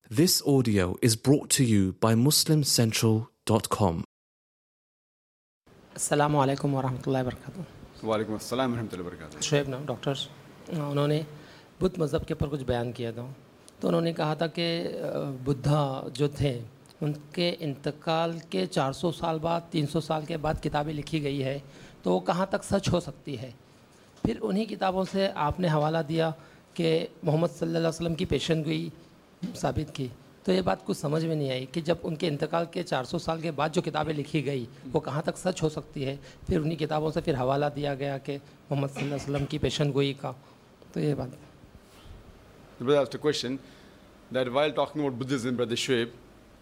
This audio is brought to you by MuslimCentral.com. अस्सलामु अलैकुम वरहमतुल्लाहि वबरकातुहू। वालेकुम अस्सलाम वरहमतुल्लाहि वबरकातुहू। शुएब नाम डॉक्टर्स उन्होंने बुद्ध मज़हब के ऊपर कुछ बयान किया था। तो उन्होंने कहा था कि बुद्धा जो थे उनके इंतकाल के 400 साल बाद 300 साल के बाद किताबें लिखी गई है, तो वो कहाँ तक सच हो सकती है। फिर उन्हीं किताबों से आपने हवाला दिया कि मोहम्मद सल्लल्लाहु अलैहि वसल्लम की पेशेनगोई साबित की। तो ये बात कुछ समझ में नहीं आई कि जब उनके इंतकाल के 400 साल के बाद जो किताबें लिखी गई वो कहाँ तक सच हो सकती है। फिर उन्हीं किताबों से फिर हवाला दिया गया कि मोहम्मद सल्लल्लाहु अलैहि वसल्लम की पेशेनगोई का। तो ये बात The brother asked a question that while talking about Buddhism, Brother Shoaib,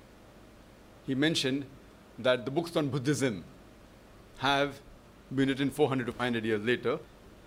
he mentioned that the books on Buddhism have been written 400 to 500 years later.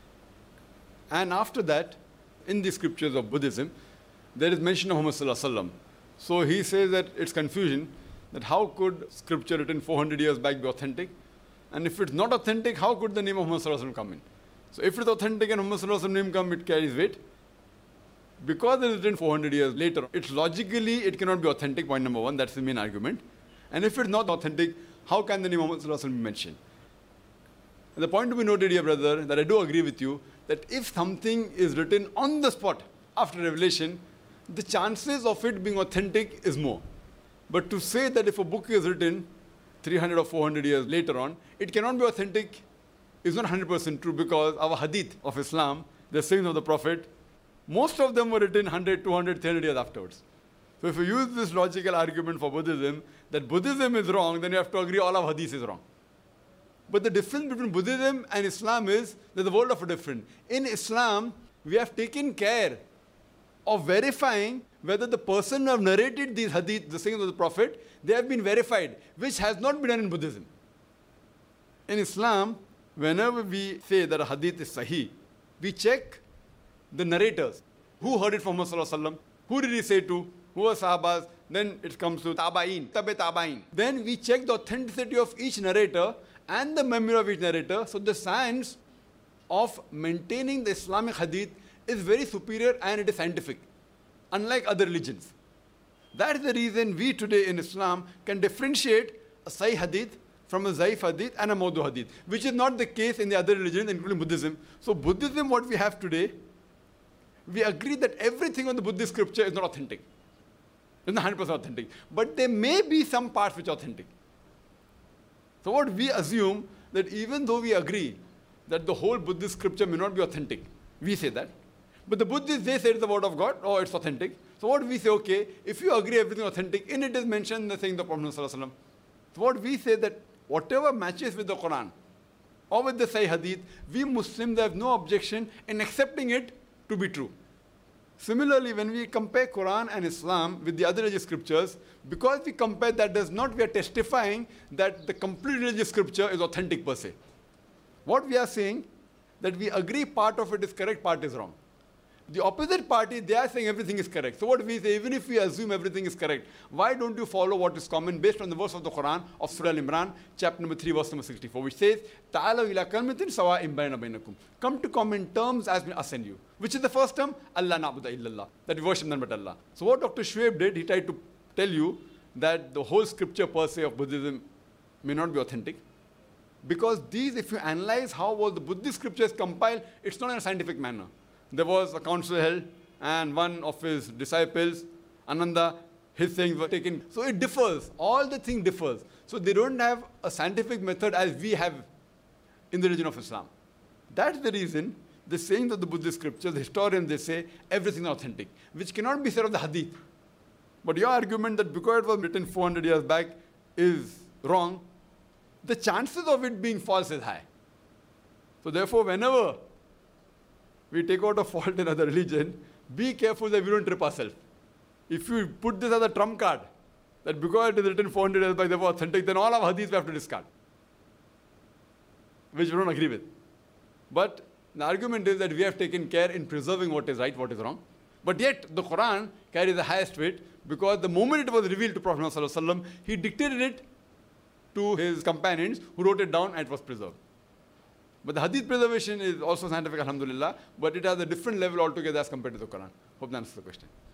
And after that, in the scriptures of Buddhism, there is mention of Muhammad Sallallahu Alaihi Wasallam. So he says that it's confusion, that how could scripture written 400 years back be authentic? And if it's not authentic, how could the name of Muhammad Sallallahu Alaihi Wasallam come in? So if it's authentic and Muhammad Sallallahu Alaihi Wasallam name come, it carries weight. Because it is written 400 years later, it's logically, it cannot be authentic, point number one, that's the main argument. And if it's not authentic, how can the name of Muhammad Sallallahu Alaihi Wasallam be mentioned? And the point to be noted here, brother, that I do agree with you, that if something is written on the spot after revelation, the chances of it being authentic is more. But to say that if a book is written 300 or 400 years later on, it cannot be authentic is not 100% true, because our hadith of Islam, the sayings of the Prophet, most of them were written 100, 200, 300 years afterwards. So if you use this logical argument for Buddhism, that Buddhism is wrong, then you have to agree all of hadith is wrong. But the difference between Buddhism and Islam is there's a world of a difference. In Islam, we have taken care of verifying whether the person who have narrated these hadith, the sayings of the Prophet, they have been verified, which has not been done in Buddhism. In Islam, whenever we say that a hadith is sahih, we check the narrators. Who heard it from Muhammad Sallallahu Alaihi Wasallam? Who did he say to? Who were Sahabas? Then it comes to Tabain, Tabe Tabain. Then we check the authenticity of each narrator and the memory of each narrator. So the science of maintaining the Islamic hadith is very superior and it is scientific, unlike other religions. That is the reason we today in Islam can differentiate a Sahih hadith from a Zaif hadith and a Mawdu hadith, which is not the case in the other religions, including Buddhism. So Buddhism, what we have today, we agree that everything on the Buddhist scripture is not authentic. It's not 100% authentic. But there may be some parts which are authentic. So what we assume, that even though we agree that the whole Buddhist scripture may not be authentic, we say that. But the Buddhists, they say it's the word of God, or it's authentic. So what we say, okay, if you agree everything is authentic, in it is mentioned the saying of the Prophet Sallallahu Alaihi Wasallam. So what we say, that whatever matches with the Quran or with the Sahih Hadith, we Muslims have no objection in accepting it to be true. Similarly, when we compare Quran and Islam with the other religious scriptures, because we compare, that does not, we are testifying that the complete religious scripture is authentic per se. What we are saying, that we agree part of it is correct, part is wrong. The opposite party, they are saying everything is correct. So what we say, even if we assume everything is correct, why don't you follow what is common based on the verse of the Quran of Surah Al-Imran, chapter number 3, verse number 64, which says, "Ta'alaw ila kalmatin sawa'in bayna bainakum." Come to common terms as we ascend you. Which is the first term? Allah na'budu illallah. That we worship none but Allah. So what Dr. Shoaib did, he tried to tell you that the whole scripture per se of Buddhism may not be authentic. Because these, if you analyze how was the Buddhist scriptures compiled, it's not in a scientific manner. There was a council held, and one of his disciples, Ananda, his sayings were taken. So it differs. All the thing differs. So they don't have a scientific method as we have in the religion of Islam. That's the reason the sayings of the Buddhist scriptures, the historians, they say everything is authentic, which cannot be said of the hadith. But your argument that because it was written 400 years back is wrong, the chances of it being false is high. So therefore, whenever we take out a fault in other religion, be careful that we don't trip ourselves. If you put this as a trump card, that because it is written 400 years back, they were authentic, then all our hadiths we have to discard, which we don't agree with. But the argument is that we have taken care in preserving what is right, what is wrong. But yet, the Quran carries the highest weight, because the moment it was revealed to Prophet Sallallahu Alaihi Wasallam, he dictated it to his companions, who wrote it down, and it was preserved. But the hadith preservation is also scientific, alhamdulillah, but it has a different level altogether as compared to the Quran. Hope that answers the question.